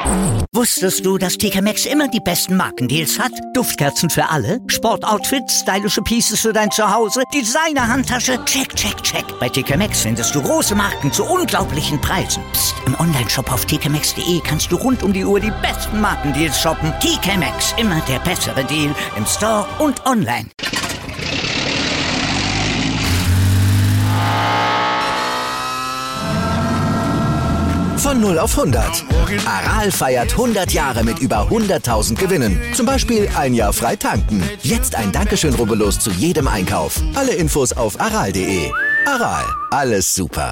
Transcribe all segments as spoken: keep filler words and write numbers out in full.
Wusstest du, dass T K Maxx immer die besten Markendeals hat? Duftkerzen für alle, Sportoutfits, stylische Pieces für dein Zuhause, Designer-Handtasche, check, check, check. Bei T K Maxx findest du große Marken zu unglaublichen Preisen. Psst. Im Onlineshop auf t k maxx punkt d e kannst du rund um die Uhr die besten Markendeals shoppen. T K Maxx, immer der bessere Deal im Store und online. Von null auf hundert. Aral feiert hundert Jahre mit über hunderttausend Gewinnen. Zum Beispiel ein Jahr frei tanken. Jetzt ein Dankeschön, rubbellos zu jedem Einkauf. Alle Infos auf aral punkt de. Aral, alles super.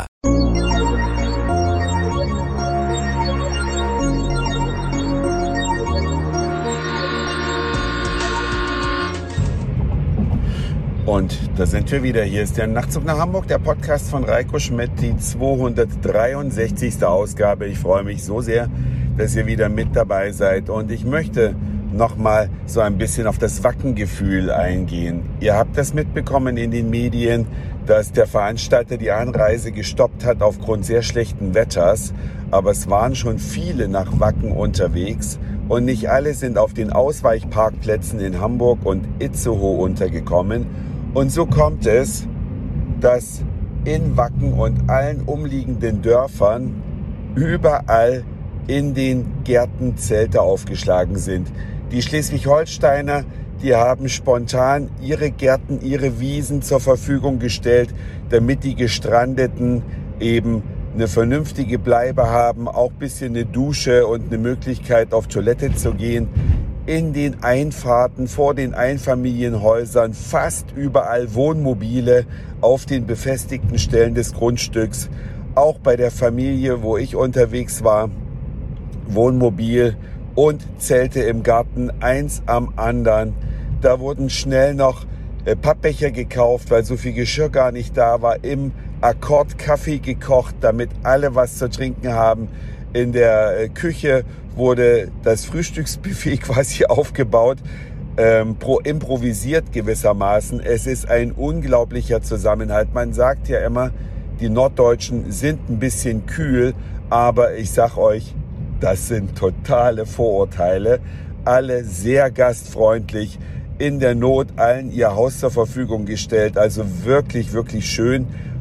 Und da sind wir wieder. Hier ist der Nachtzug nach Hamburg, der Podcast von Reiko Schmidt, die zweihundertdreiundsechzigste Ausgabe. Ich freue mich so sehr, dass ihr wieder mit dabei seid. Und ich möchte nochmal so ein bisschen auf das Wackengefühl eingehen. Ihr habt das mitbekommen in den Medien, dass der Veranstalter die Anreise gestoppt hat aufgrund sehr schlechten Wetters. Aber es waren schon viele nach Wacken unterwegs. Und nicht alle sind auf den Ausweichparkplätzen in Hamburg und Itzehoe untergekommen. Und so kommt es, dass in Wacken und allen umliegenden Dörfern überall in den Gärten Zelte aufgeschlagen sind. Die Schleswig-Holsteiner, die haben spontan ihre Gärten, ihre Wiesen zur Verfügung gestellt, damit die Gestrandeten eben eine vernünftige Bleibe haben, auch ein bisschen eine Dusche und eine Möglichkeit auf Toilette zu gehen. In den Einfahrten, vor den Einfamilienhäusern, fast überall Wohnmobile auf den befestigten Stellen des Grundstücks. Auch bei der Familie, wo ich unterwegs war, Wohnmobil und Zelte im Garten, eins am anderen. Da wurden schnell noch äh, Pappbecher gekauft, weil so viel Geschirr gar nicht da war. Im Akkord Kaffee gekocht, damit alle was zu trinken haben. In der äh, Küche wurde das Frühstücksbuffet quasi aufgebaut, ähm, pro, improvisiert gewissermaßen. Es ist ein unglaublicher Zusammenhalt. Man sagt ja immer, die Norddeutschen sind ein bisschen kühl, aber ich sag euch, das sind totale Vorurteile. Alle sehr gastfreundlich, in der Not allen ihr Haus zur Verfügung gestellt. Also wirklich, wirklich schön.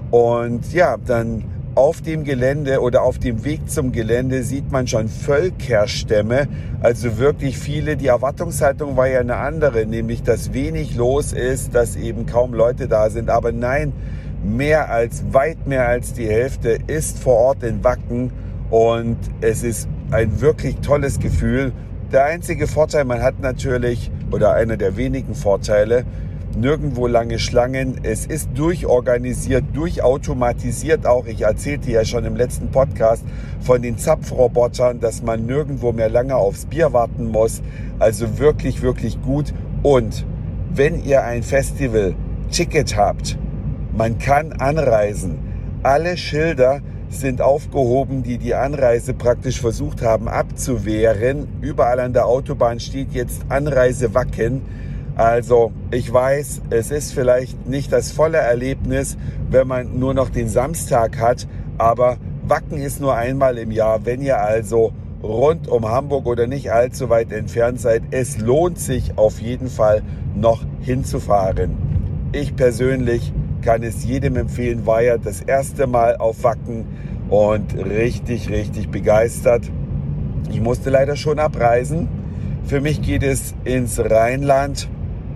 Und ja, dann auf dem Gelände oder auf dem Weg zum Gelände sieht man schon Völkerstämme, also wirklich viele. Die Erwartungshaltung war ja eine andere, nämlich dass wenig los ist, dass eben kaum Leute da sind. Aber nein, mehr als, weit mehr als die Hälfte ist vor Ort in Wacken und es ist ein wirklich tolles Gefühl. Der einzige Vorteil, man hat natürlich, oder einer der wenigen Vorteile, nirgendwo lange Schlangen. Es ist durchorganisiert, durchautomatisiert auch. Ich erzählte ja schon im letzten Podcast von den Zapfrobotern, dass man nirgendwo mehr lange aufs Bier warten muss. Also wirklich, wirklich gut. Und wenn ihr ein Festival-Ticket habt, man kann anreisen. Alle Schilder sind aufgehoben, die die Anreise praktisch versucht haben abzuwehren. Überall an der Autobahn steht jetzt Anreise Wacken. Also ich weiß, es ist vielleicht nicht das volle Erlebnis, wenn man nur noch den Samstag hat, aber Wacken ist nur einmal im Jahr. Wenn ihr also rund um Hamburg oder nicht allzu weit entfernt seid, es lohnt sich auf jeden Fall noch hinzufahren. Ich persönlich kann es jedem empfehlen, war ja das erste Mal auf Wacken und richtig, richtig begeistert. Ich musste leider schon abreisen. Für mich geht es ins Rheinland.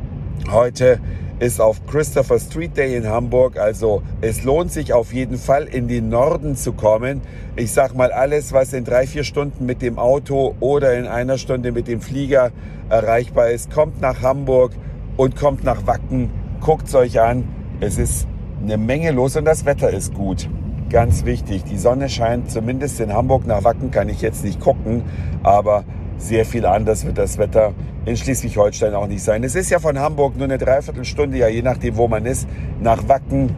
Heute ist auf Christopher Street Day in Hamburg, also es lohnt sich auf jeden Fall in den Norden zu kommen. Ich sag mal, alles, was in drei, vier Stunden mit dem Auto oder in einer Stunde mit dem Flieger erreichbar ist, kommt nach Hamburg und kommt nach Wacken. Guckt es euch an, es ist eine Menge los und das Wetter ist gut. Ganz wichtig, die Sonne scheint, zumindest in Hamburg. Nach Wacken kann ich jetzt nicht gucken, aber sehr viel anders wird das Wetter in Schleswig-Holstein auch nicht sein. Es ist ja von Hamburg nur eine Dreiviertelstunde, ja je nachdem wo man ist, nach Wacken.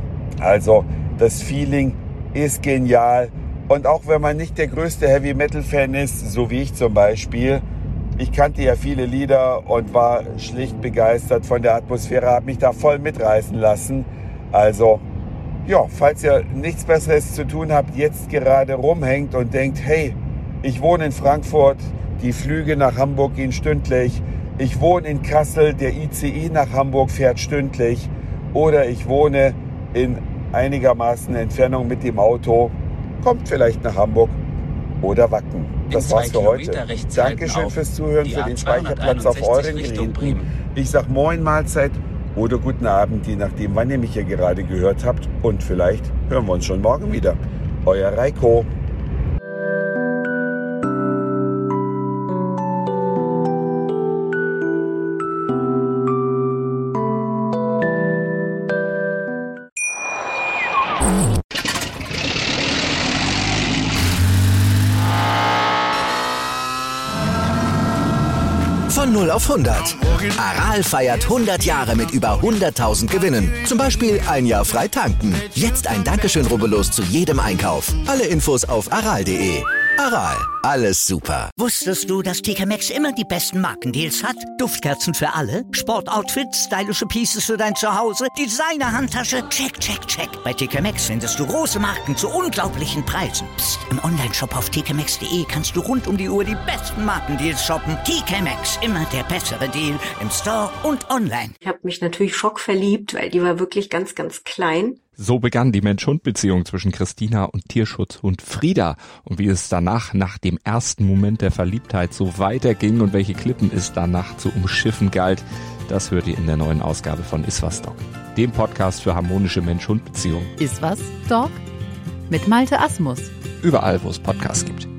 Also das Feeling ist genial. Und auch wenn man nicht der größte Heavy-Metal-Fan ist, so wie ich zum Beispiel, ich kannte ja viele Lieder und war schlicht begeistert von der Atmosphäre, habe mich da voll mitreißen lassen. Also ja, falls ihr nichts Besseres zu tun habt, jetzt gerade rumhängt und denkt, hey, Ich wohne in Frankfurt, die Flüge nach Hamburg gehen stündlich. Ich wohne in Kassel, der I C E nach Hamburg fährt stündlich. Oder ich wohne in einigermaßen Entfernung mit dem Auto, kommt vielleicht nach Hamburg oder Wacken. Das war's für heute. Dankeschön fürs Zuhören, für den Speicherplatz auf euren Geräten. Ich sag Moin, Mahlzeit oder guten Abend, je nachdem, wann ihr mich hier gerade gehört habt. Und vielleicht hören wir uns schon morgen wieder. Euer Reiko. Von null auf hundert. Aral feiert hundert Jahre mit über hunderttausend Gewinnen. Zum Beispiel ein Jahr frei tanken. Jetzt ein Dankeschön, rubbellos zu jedem Einkauf. Alle Infos auf aral punkt de. Aral, alles super. Wusstest du, dass T K Maxx immer die besten Markendeals hat? Duftkerzen für alle, Sportoutfits, stylische Pieces für dein Zuhause, Designer-Handtasche, check, check, check. Bei T K Maxx findest du große Marken zu unglaublichen Preisen. Psst. Im Onlineshop auf t k maxx punkt de kannst du rund um die Uhr die besten Markendeals shoppen. T K Maxx, immer der bessere Deal im Store und online. Ich habe mich natürlich schockverliebt, weil die war wirklich ganz, ganz klein. So begann die Mensch-Hund-Beziehung zwischen Christina und Tierschutzhund Frieda. Und wie es danach, nach dem ersten Moment der Verliebtheit, so weiterging und welche Klippen es danach zu umschiffen galt, das hört ihr in der neuen Ausgabe von Iswas Dog, dem Podcast für harmonische Mensch-Hund-Beziehungen. Iswas Dog? Mit Malte Asmus. Überall, wo es Podcasts gibt.